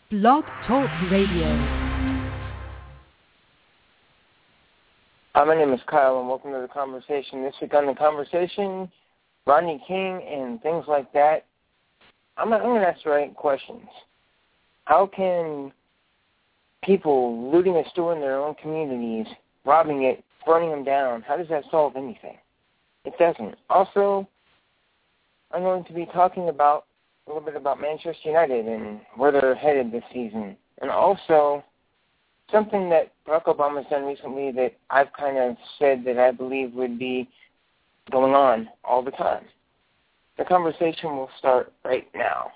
Blog Talk Radio. My name is Kyle, and welcome to The Conversation. This week on The Conversation, Rodney King and things like that. I'm going to ask the right questions. How can people looting a store in their own communities, robbing it, burning them down, how does that solve anything? It doesn't. Also, I'm going to be talking about a little bit about Manchester United and where they're headed this season. And also, something that Barack Obama's done recently that I've kind of said that I believe would be going on all the time. The conversation will start right now.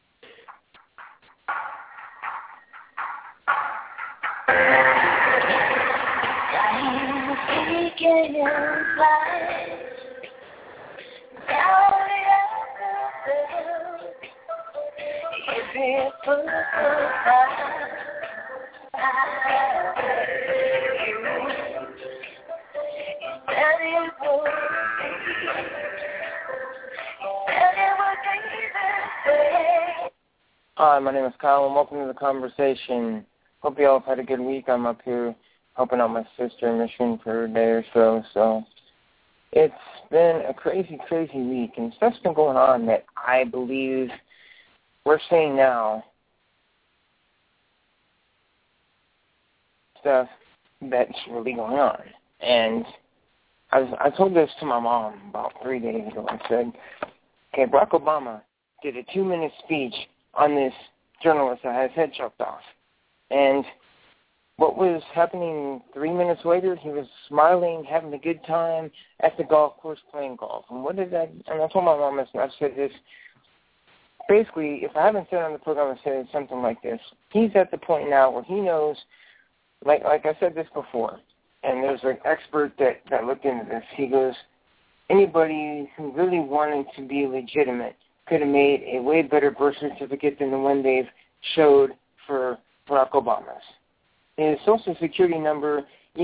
Hi, my name is Kyle, and welcome to The Conversation. Hope you all have had a good week. I'm up here helping out my sister in Michigan for a day or so. It's been a crazy, crazy week, and stuff's been going on that I believe we're seeing now. Stuff that's really going on. And I told this to my mom about 3 days ago. I said, okay, Barack Obama did a 2-minute speech on this journalist that had his head chopped off. And what was happening 3 minutes later, he was smiling, having a good time at the golf course playing golf. And I told my mom this, and I've said this, basically, if I haven't said it on the program, I've said something like this. He's at the point now where he knows, like I said this before, and there's an expert that looked into this. He goes, anybody who really wanted to be legitimate could have made a way better birth certificate than the one they've showed for Barack Obama's. His Social Security number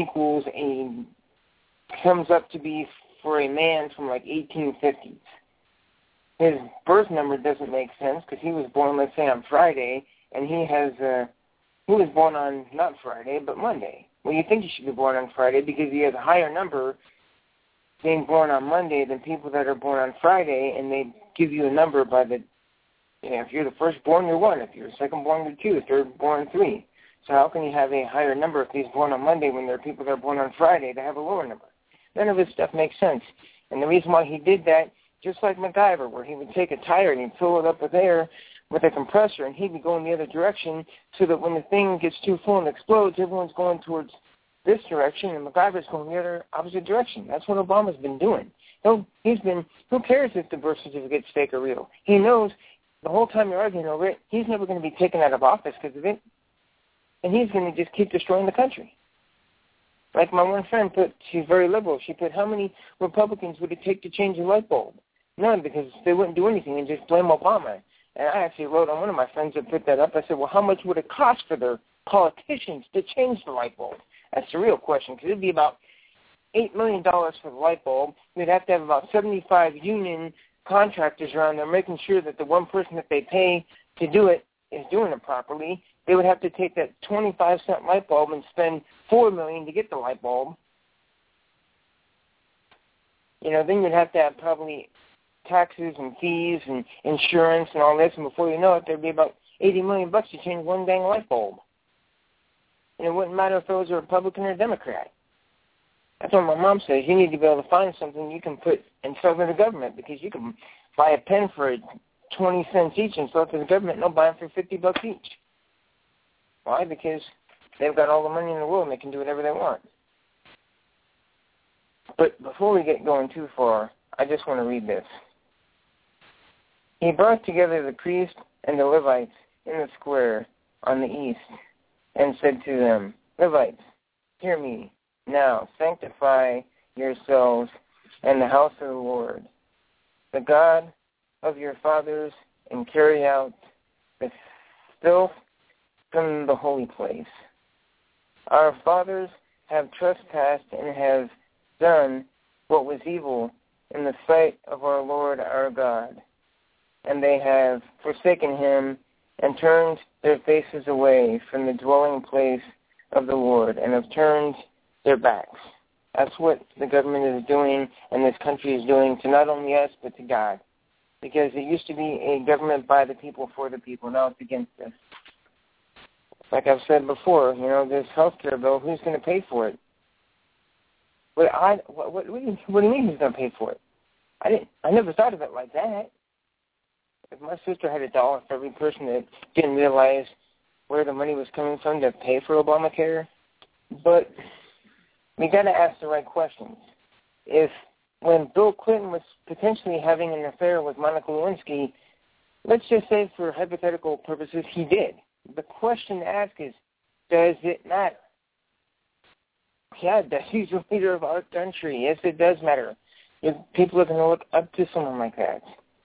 comes up to be for a man from like 1850s. His birth number doesn't make sense because he was born, let's say, on Friday, and he was born on not Friday but Monday. Well, you think he should be born on Friday because he has a higher number being born on Monday than people that are born on Friday, and they give you a number by if you're the firstborn, you're 1. If you're the secondborn, you're 2. Thirdborn, 3. So how can you have a higher number if he's born on Monday when there are people that are born on Friday that have a lower number? None of this stuff makes sense. And the reason why he did that, just like MacGyver, where he would take a tire and he'd fill it up with air with a compressor, and he'd be going the other direction so that when the thing gets too full and explodes, everyone's going towards this direction, and MacGyver's going the other opposite direction. That's what Obama's been doing. Who cares if the birth certificate's fake or real? He knows the whole time you're arguing over it, he's never going to be taken out of office because of it, and he's going to just keep destroying the country. Like my one friend she's very liberal, she put, how many Republicans would it take to change a light bulb? None, because they wouldn't do anything and just blame Obama. And I actually wrote on one of my friends that put that up, I said, well, how much would it cost for the politicians to change the light bulb? That's the real question, because it would be about $8 million for the light bulb. We'd have to have about 75 union contractors around there making sure that the one person that they pay to do it is doing it properly. They would have to take that 25-cent light bulb and spend $4 million to get the light bulb. Then you'd have to have probably taxes and fees and insurance and all this, and before you know it, there'd be about $80 million to change one dang light bulb. And it wouldn't matter if it was a Republican or a Democrat. That's what my mom says. You need to be able to find something you can put and sell to the government, because you can buy a pen for 20 cents each and sell it to the government, and they'll buy them for $50 each. Why? Because they've got all the money in the world and they can do whatever they want. But before we get going too far, I just want to read this. He brought together the priests and the Levites in the square on the east and said to them, Levites, hear me. Now sanctify yourselves and the house of the Lord, the God of your fathers, and carry out the filth from the holy place. Our fathers have trespassed and have done what was evil in the sight of our Lord our God, and they have forsaken him and turned their faces away from the dwelling place of the Lord and have turned their backs. That's what the government is doing and this country is doing to not only us but to God. Because it used to be a government by the people for the people. Now it's against us. Like I've said before, this health care bill, who's going to pay for it? What do you mean who's going to pay for it? I never thought of it like that. If my sister had $1 for every person that didn't realize where the money was coming from to pay for Obamacare, but we got to ask the right questions. When Bill Clinton was potentially having an affair with Monica Lewinsky, let's just say for hypothetical purposes he did. The question to ask is, does it matter? Yeah, he's the leader of our country. Yes, it does matter. If people are going to look up to someone like that.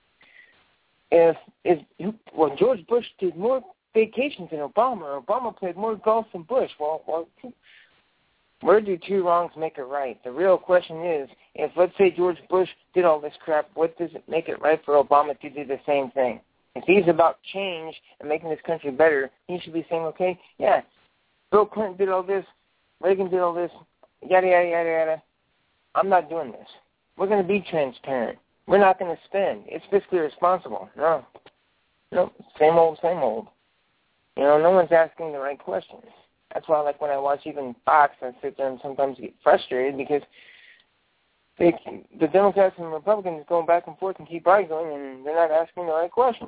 George Bush did more vacations than Obama. Obama played more golf than Bush. Well, where do two wrongs make it right? The real question is, if let's say George Bush did all this crap, what does it make it right for Obama to do the same thing? If he's about change and making this country better, he should be saying, okay, yeah, Bill Clinton did all this, Reagan did all this, yada, yada, yada, yada. I'm not doing this. We're going to be transparent. We're not going to spend. It's fiscally responsible. No, same old, same old. No one's asking the right questions. That's why, like, when I watch even Fox, I sit there and sometimes get frustrated because the Democrats and Republicans going back and forth and keep arguing, and they're not asking the right questions.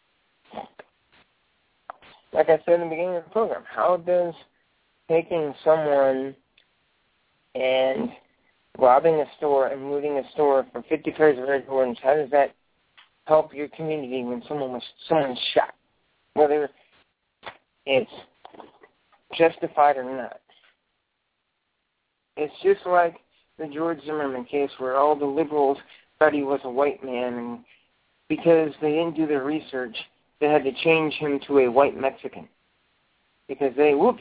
Like I said in the beginning of the program, how does taking someone and robbing a store and looting a store for 50 pairs of Air Jordans, how does that help your community when someone's shot, whether it's justified or not? It's just like the George Zimmerman case where all the liberals thought he was a white man, and because they didn't do their research, they had to change him to a white Mexican. Because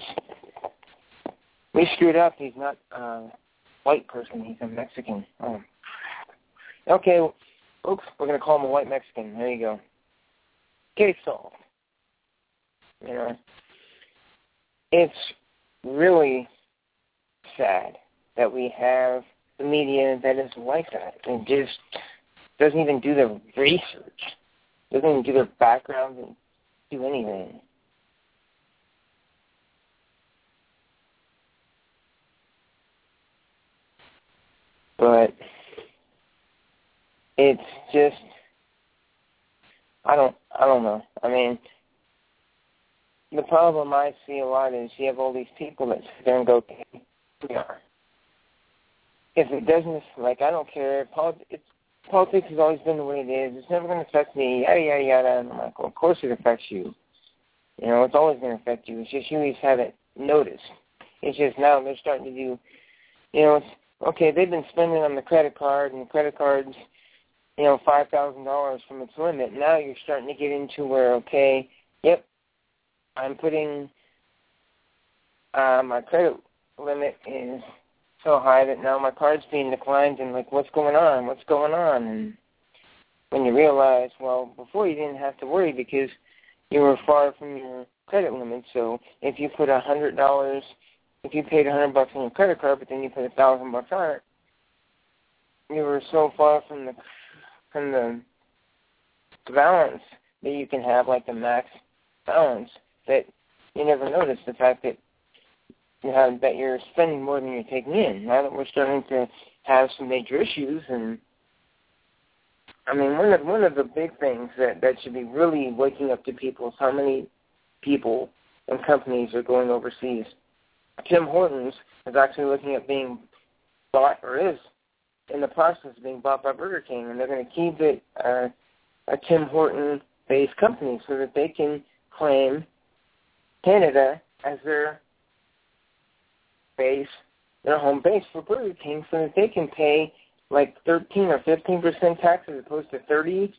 we screwed up. He's not a white person. He's a Mexican. Oh. Okay, oops, we're going to call him a white Mexican. There you go. Case solved. It's really sad that we have the media that is like that and just doesn't even do the research, doesn't even do their background and do anything. But it's just, I don't know. I mean, the problem I see a lot is you have all these people that sit there and go, okay, we are. If it doesn't, like, I don't care. Politics has always been the way it is. It's never going to affect me, yada, yada, yada. And I'm like, well, of course it affects you. It's always going to affect you. It's just you always haven't noticed. It's just now they're starting to do, it's, okay, they've been spending on the credit card, and the credit card's, $5,000 from its limit. Now you're starting to get into where, okay, yep, I'm putting my credit limit is so high that now my card's being declined, and like, what's going on? And when you realize, well, before you didn't have to worry because you were far from your credit limit. So if you put $100, if you paid $100 on your credit card, but then you put $1,000 on it, you were so far from the balance that you can have, like the max balance, that you never noticed the fact that that you're spending more than you're taking in. Now that we're starting to have some major issues, and I mean, one of the big things that should be really waking up to people is how many people and companies are going overseas. Tim Hortons is actually looking at being bought, or is in the process of being bought by Burger King, and they're going to keep it a Tim Horton-based company so that they can claim Canada as their base, their home base for Burger King, so that they can pay like 13 or 15% tax as opposed to 32%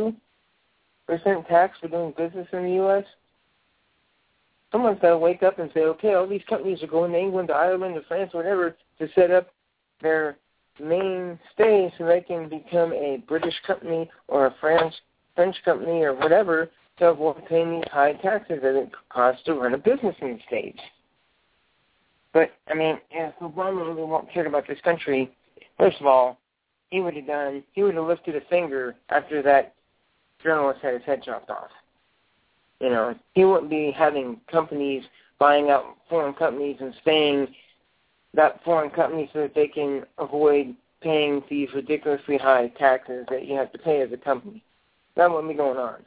tax for doing business in the U.S. Someone's got to wake up and say, okay, all these companies are going to England, to Ireland, to France, whatever, to set up their main stay so they can become a British company or a French company or whatever to avoid paying these high taxes that it costs to run a business in the States. But, I mean, if Obama really cared about this country, first of all, he would have lifted a finger after that journalist had his head chopped off. You know, he wouldn't be having companies buying out foreign companies and staying that foreign company so that they can avoid paying these ridiculously high taxes that you have to pay as a company. That wouldn't be going on.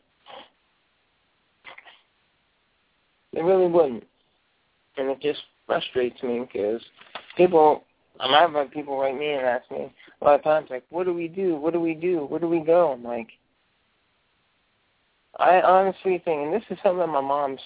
It really wouldn't. And it just frustrates me because I've had people write me and ask me a lot of times, like, what do we do? What do we do? Where do we go? I'm like, I honestly think, and this is something that my mom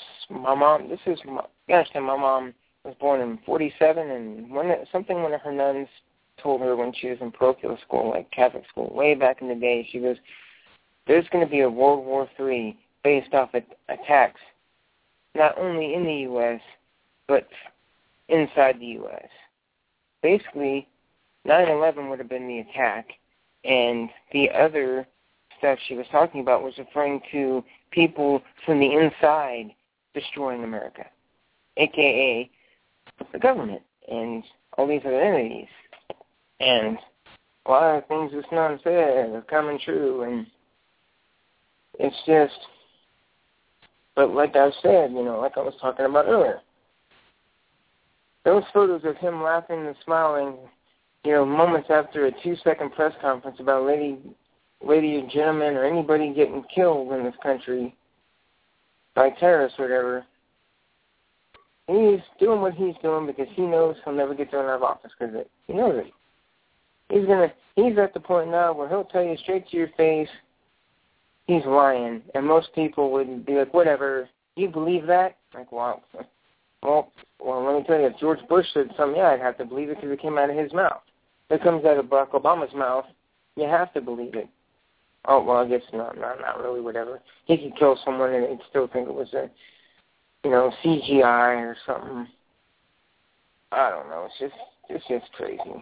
was born in 1947, and something one of her nuns told her when she was in parochial school, like Catholic school, way back in the day, she goes, there's going to be a World War III based off attacks, not only in the U.S., but inside the U.S. Basically, 9/11 would have been the attack, and the other stuff she was talking about was referring to people from the inside destroying America, a.k.a. the government and all these other entities. And a lot of things this nun said are coming true, and it's just, but like I said, you know, like I was talking about earlier, those photos of him laughing and smiling, you know, moments after a 2-second press conference about lady or gentlemen or anybody getting killed in this country by terrorists or whatever, he's doing what he's doing because he knows he'll never get thrown out of office because he knows it. He's at the point now where he'll tell you straight to your face he's lying, and most people would be like, whatever, you believe that? Like, wow. Well, let me tell you, if George Bush said something, yeah, I'd have to believe it because it came out of his mouth. If it comes out of Barack Obama's mouth, you have to believe it. Oh, well, I guess not really, whatever. He could kill someone and they'd still think it was a, you know, CGI or something. I don't know. It's just crazy.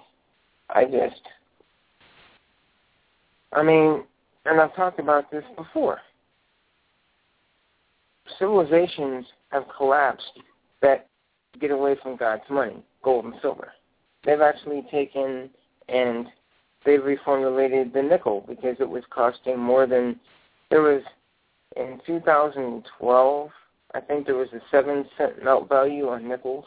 I mean, and I've talked about this before. Civilizations have collapsed that get away from God's money, gold and silver. They've actually taken and they've reformulated the nickel because it was costing more than, there was, in 2012, I think there was a 7-cent melt value on nickels.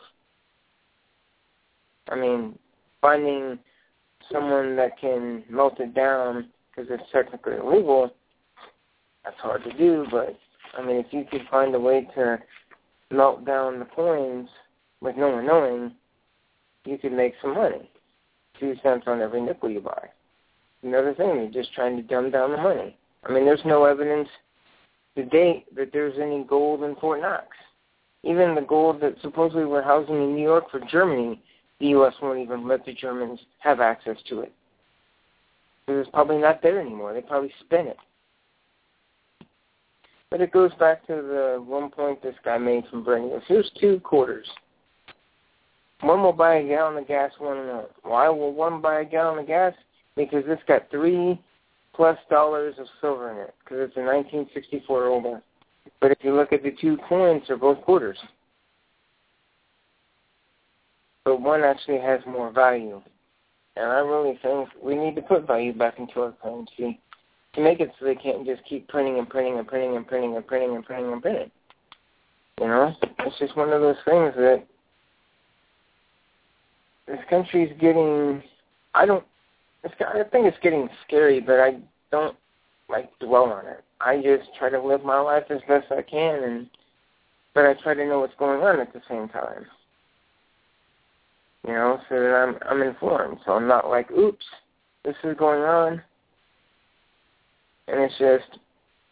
I mean, finding someone that can melt it down because it's technically illegal, that's hard to do, but, I mean, if you could find a way to melt down the coins with no one knowing, you could make some money. 2 cents on every nickel you buy. Another thing, you're just trying to dumb down the money. I mean, there's no evidence to date that there's any gold in Fort Knox. Even the gold that supposedly we're housing in New York for Germany, the U.S. won't even let the Germans have access to it. Because it's probably not there anymore. They probably spent it. But it goes back to the one point this guy made from Bernie. Here's 2 quarters. One will buy a gallon of gas, one won't. Why will one buy a gallon of gas? Because it's got $3+ of silver in it, because it's a 1964 older. But if you look at the 2 coins, they're both quarters. But one actually has more value. And I really think we need to put value back into our currency to make it so they can't just keep printing and printing and printing and printing and printing and printing and printing. You know? It's just one of those things that this country's getting, I think it's getting scary, but I don't, like, dwell on it. I just try to live my life as best I can, but I try to know what's going on at the same time. You know, so that I'm informed. So I'm not like, oops, this is going on. And it's just,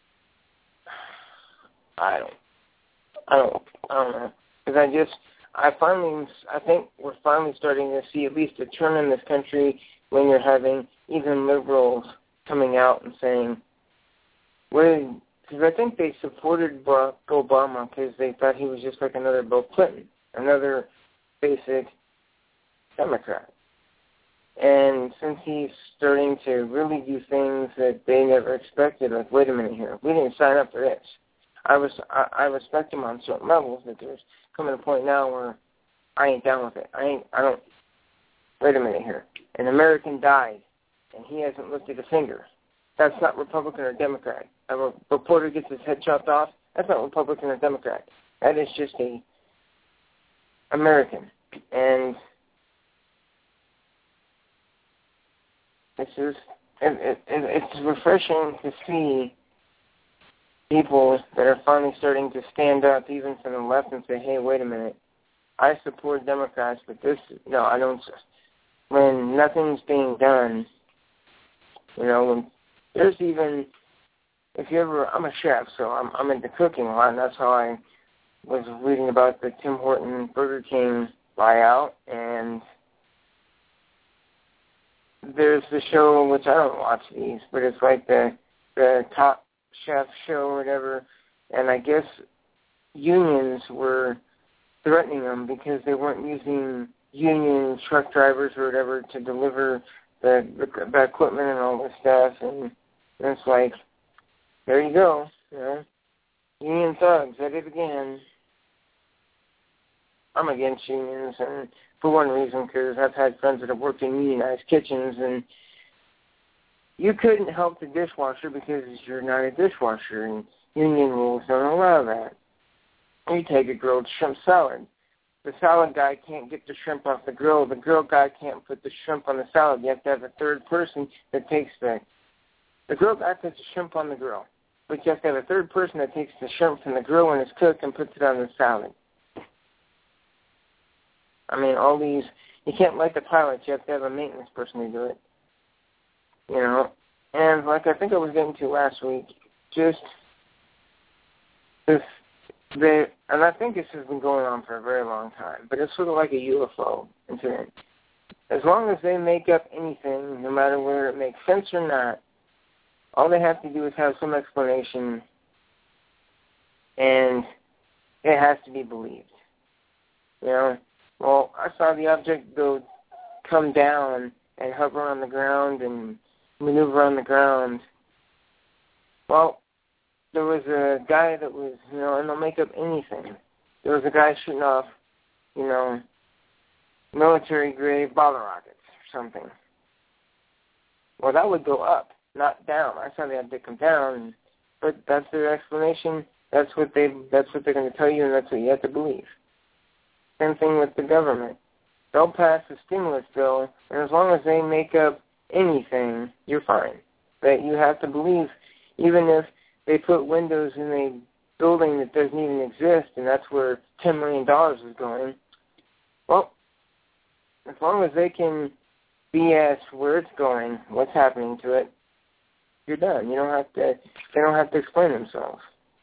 I don't know. Because I think we're finally starting to see at least a turn in this country when you're having even liberals coming out and saying, because I think they supported Barack Obama because they thought he was just like another Bill Clinton, another basic Democrat. And since he's starting to really do things that they never expected, like, wait a minute here, we didn't sign up for this. I respect him on certain levels, but there's coming a point now where I ain't down with it. Wait a minute here. An American died, and he hasn't lifted a finger. That's not Republican or Democrat. A reporter gets his head chopped off, that's not Republican or Democrat. That is just a American. And it's refreshing to see people that are finally starting to stand up, even from the left, and say, hey, wait a minute, I support Democrats, but no, I don't. When nothing's being done, when there's even, I'm a chef, so I'm into cooking a lot, and that's how I was reading about the Tim Horton Burger King buyout, and there's the show, which I don't watch these, but it's like the Top Chef show or whatever, and I guess unions were threatening them because they weren't using union truck drivers or whatever to deliver the equipment and all this stuff, and it's like, there you go, union thugs at it again. I'm against unions, and for one reason, because I've had friends that have worked in unionized kitchens, and you couldn't help the dishwasher because you're not a dishwasher, and union rules don't allow that. You take a grilled shrimp salad. The salad guy can't get the shrimp off the grill. The grill guy can't put the shrimp on the salad. You have to have a third person that takes the grill guy puts the shrimp on the grill, but you have to have a third person that takes the shrimp from the grill when it's cooked and puts it on the salad. I mean, all these, you can't light the pilot. You have to have a maintenance person to do it. And like I think I was getting to last week, just this, and I think this has been going on for a very long time, but it's sort of like a UFO incident. As long as they make up anything, no matter whether it makes sense or not, all they have to do is have some explanation, and it has to be believed. Well, I saw the object come down and hover on the ground and maneuver on the ground. Well, there was a guy that was, and they'll make up anything. There was a guy shooting off, military-grade bottle rockets or something. Well, that would go up, not down. I saw the object come down, but that's their explanation. That's what they're going to tell you, and that's what you have to believe. Same thing with the government. They'll pass a stimulus bill, and as long as they make up anything, you're fine. But you have to believe, even if they put windows in a building that doesn't even exist, and that's where $10 million is going, well, as long as they can BS where it's going, what's happening to it, you're done. They don't have to explain themselves.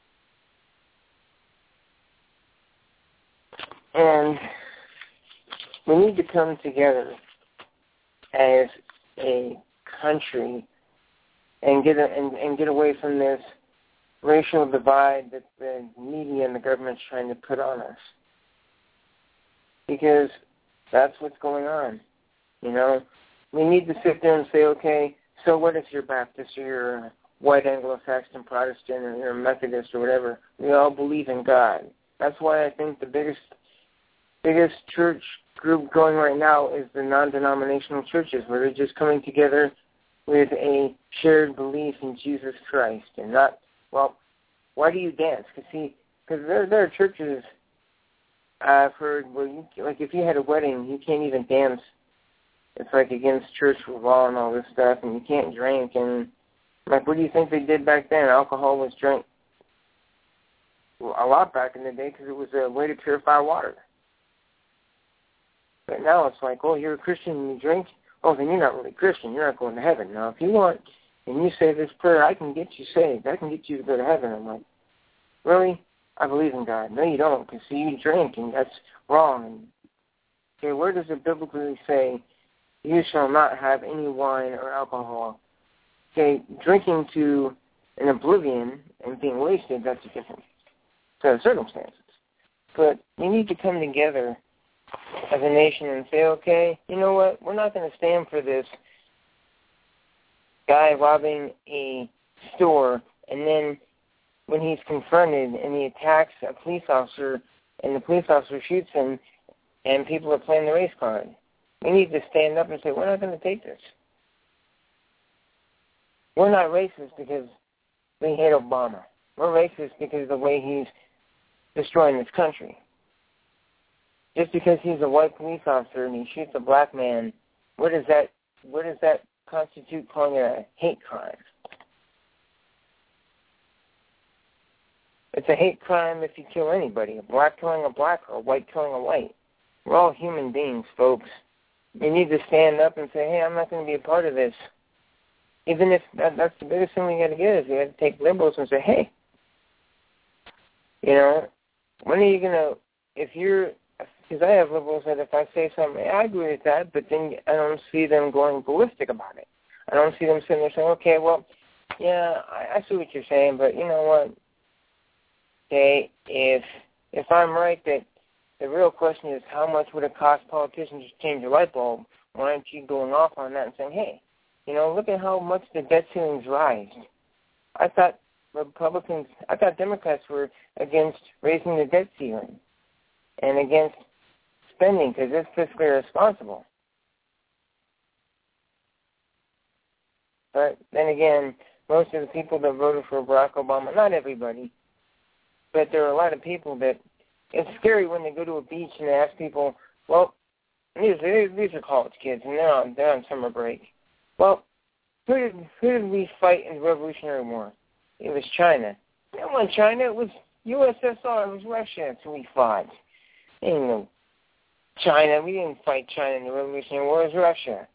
And we need to come together as a country and get away from this racial divide that the media and the government's trying to put on us. Because that's what's going on. We need to sit there and say, okay, so what if you're Baptist or you're a white Anglo-Saxon Protestant or you're a Methodist or whatever? We all believe in God. That's why I think the biggest church group going right now is the non-denominational churches, where they're just coming together with a shared belief in Jesus Christ, and not, well, why do you dance? Because there are churches I've heard where if you had a wedding, you can't even dance. It's like against church law and all this stuff, and you can't drink. And what do you think they did back then? Alcohol was drank a lot back in the day because it was a way to purify water. But now it's like, oh, you're a Christian and you drink? Oh, then you're not really Christian. You're not going to heaven. Now, if you want, and you say this prayer, I can get you saved. I can get you to go to heaven. I'm like, really? I believe in God. No, you don't, because see, you drink, and that's wrong. Okay, where does it biblically say, you shall not have any wine or alcohol? Okay, drinking to an oblivion and being wasted, that's a different set of circumstances. But we need to come together as a nation and say, okay, you know what, we're not going to stand for this guy robbing a store and then when he's confronted and he attacks a police officer and the police officer shoots him and people are playing the race card. We need to stand up and say, we're not going to take this. We're not racist because we hate Obama. We're racist because of the way he's destroying this country. Just because he's a white police officer and he shoots a black man, where does that constitute calling it a hate crime? It's a hate crime if you kill anybody, a black killing a black or a white killing a white. We're all human beings, folks. You need to stand up and say, hey, I'm not going to be a part of this. Even if that's the biggest thing we got to get is we got to take liberals and say, hey, when are you going to, because I have liberals that if I say something, I agree with that, but then I don't see them going ballistic about it. I don't see them sitting there saying, okay, well, yeah, I see what you're saying, but you know what? Okay, if I'm right that the real question is how much would it cost politicians to change a light bulb, why aren't you going off on that and saying, hey, look at how much the debt ceiling's rise. I thought Democrats were against raising the debt ceiling and against spending because it's fiscally irresponsible. But then again, most of the people that voted for Barack Obama, not everybody, but there are a lot of people that it's scary when they go to a beach and they ask people, well, these are college kids and they're on summer break. Well, who did we fight in the Revolutionary War? It was China. It wasn't China. It was USSR. It was Russia. That's who we fought. It ain't no China. We didn't fight China in the Revolutionary War. It was Russia.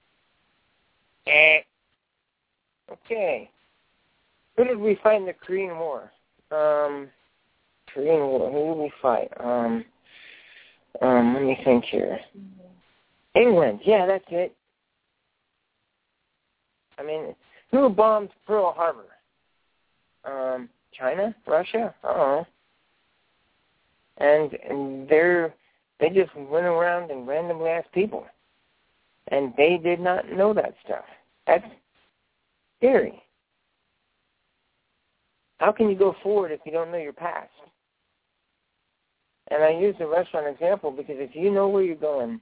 Okay. Who did we fight in the Korean War? Korean War. Who did we fight? Let me think here. England. Yeah, that's it. I mean, who bombed Pearl Harbor? China? Russia? And they just went around and randomly asked people. And they did not know that stuff. That's scary. How can you go forward if you don't know your past? And I use the restaurant example because if you know where you're going,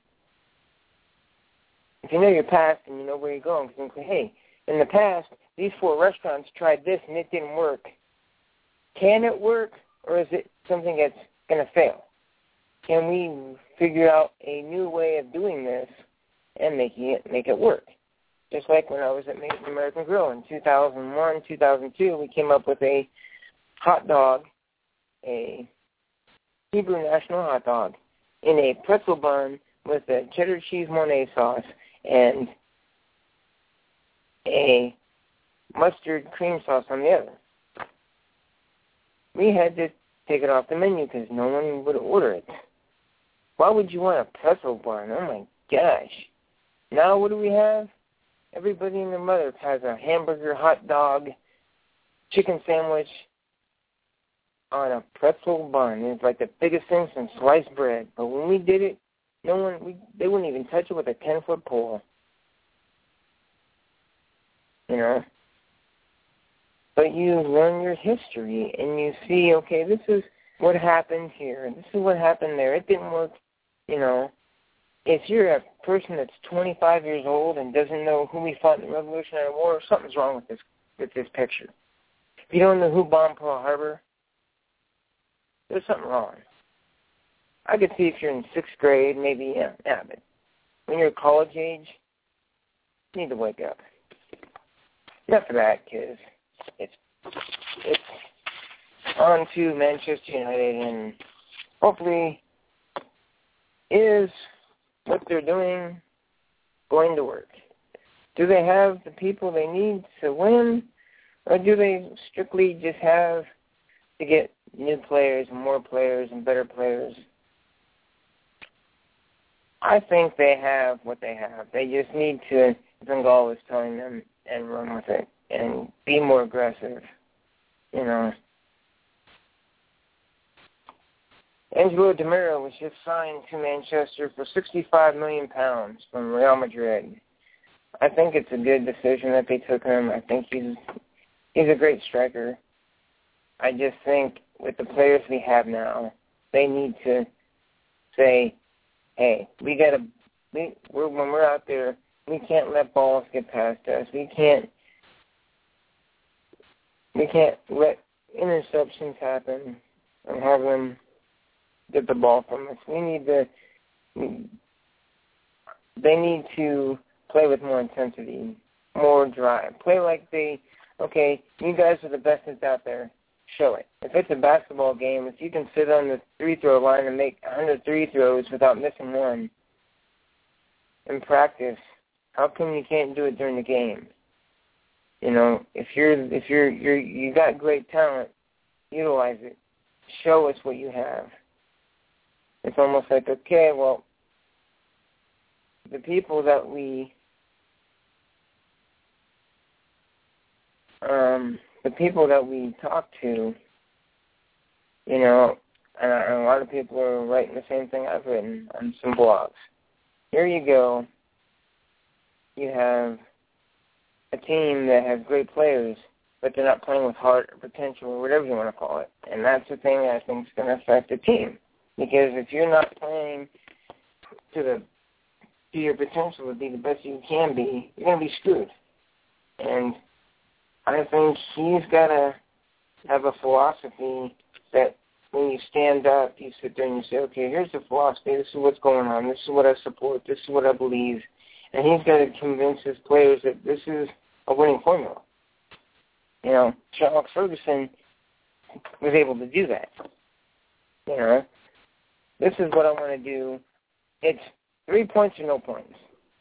if you know your past and you know where you're going, you can say, hey, in the past, these 4 restaurants tried this and it didn't work. Can it work, or is it something that's going to fail? Can we figure out a new way of doing this and make it work? Just like when I was at Made American Grill in 2001, 2002, we came up with a hot dog, a Hebrew national hot dog, in a pretzel bun with a cheddar cheese Mornay sauce and a mustard cream sauce on the other. We had to take it off the menu because no one would order it. Why would you want a pretzel bun? Oh, my gosh. Now what do we have? Everybody and their mother has a hamburger, hot dog, chicken sandwich on a pretzel bun. It's like the biggest thing since sliced bread. But when we did it, they wouldn't even touch it with a 10-foot pole. But you learn your history and you see, okay, this is what happened here and this is what happened there. It didn't work, If you're a person that's 25 years old and doesn't know who we fought in the Revolutionary War, something's wrong with this picture. If you don't know who bombed Pearl Harbor, there's something wrong. I could see if you're in 6th grade, maybe, but when you're college age, you need to wake up. Enough of that, because it's on to Manchester United, and hopefully is what they're doing going to work. Do they have the people they need to win, or do they strictly just have to get new players and more players and better players? I think they have what they have. They just need to, Bengal was telling them, and run with it and be more aggressive, Angelo Di Maria was just signed to Manchester for £65 million from Real Madrid. I think it's a good decision that they took him. I think he's a great striker. I just think with the players we have now, they need to say, hey, when we're out there, we can't let balls get past us. We can't let interceptions happen and have them get the ball from us. They need to play with more intensity, more drive. Play like you guys are the best that's out there. Show it. If it's a basketball game, if you can sit on the free-throw line and make 100 free throws without missing one in practice, how come you can't do it during the game? You know, if you got great talent, utilize it. Show us what you have. It's almost like, okay, well, the people that we talk to, you know, and a lot of people are writing the same thing I've written on some blogs. Here you go. You have a team that has great players, but they're not playing with heart or potential or whatever you want to call it. And that's the thing that I think is going to affect the team. Because if you're not playing to your potential to be the best you can be, you're going to be screwed. And I think he's got to have a philosophy that when you stand up, you sit there and you say, okay, here's the philosophy. This is what's going on. This is what I support. This is what I believe. And he's got to convince his players that this is a winning formula. You know, Alex Ferguson was able to do that. You know, this is what I want to do. It's 3 points or no points.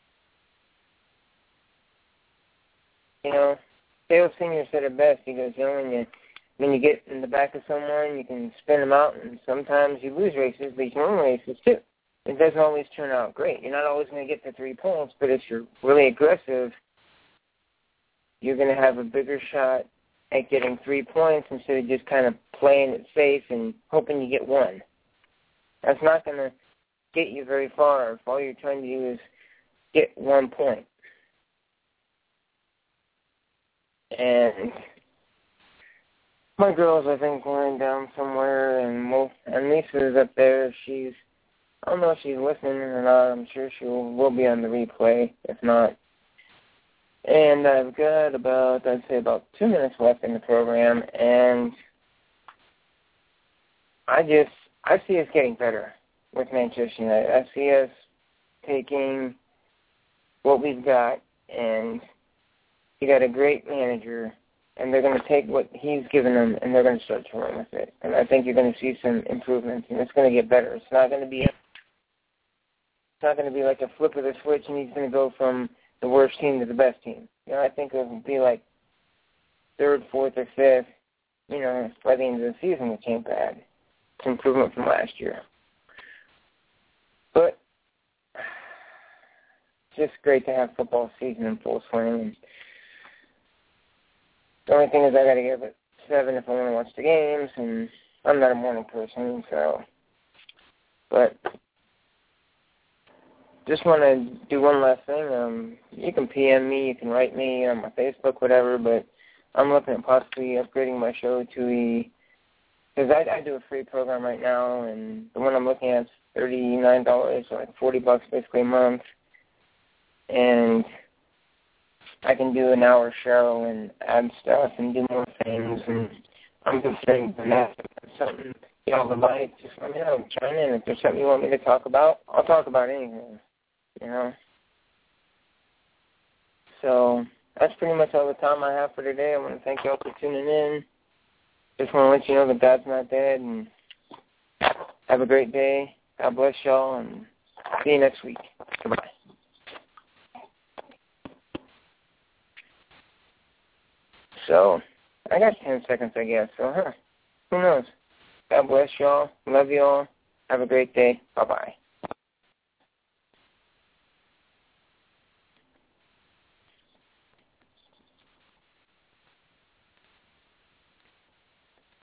You know, Dale Sr. said it best. He goes, you know, when you get in the back of someone, you can spin them out, and sometimes you lose races, but you can win races too. It doesn't always turn out great. You're not always going to get the 3 points, but if you're really aggressive, you're going to have a bigger shot at getting 3 points instead of just kind of playing it safe and hoping you get 1. That's not going to get you very far if all you're trying to do is get 1 point. And my girl's, I think, laying down somewhere, and Lisa's up there. I don't know if she's listening or not. I'm sure she will be on the replay, if not. And I've got about 2 minutes left in the program, and I see us getting better with Manchester United. I see us taking what we've got, and you got a great manager, and they're going to take what he's given them, and they're going to start to run with it. And I think you're going to see some improvements, and it's going to get better. It's not going to be like a flip of the switch, and he's going to go from the worst team to the best team. You know, I think it will be like 3rd, 4th, or 5th, you know, by the end of the season, which ain't bad. It's improvement from last year. But it's just great to have football season in full swing. The only thing is I got to get up at 7 if I want to watch the games, and I'm not a morning person, so. But just want to do one last thing. You can PM me, you can write me on my Facebook, whatever, but I'm looking at possibly upgrading my show to because I do a free program right now, and the one I'm looking at is $39, so like $40 basically a month, and I can do an hour show and add stuff and do more things, and I'm considering that. If there's something y'all would like, just let me know. Chime in. If there's something you want me to talk about, I'll talk about anything, you know. So that's pretty much all the time I have for today. I want to thank y'all for tuning in. Just want to let you know that God's not dead, and have a great day. God bless y'all, and see you next week. Goodbye. So, I got 10 seconds, I guess. So, who knows? God bless y'all. Love y'all. Have a great day. Bye-bye.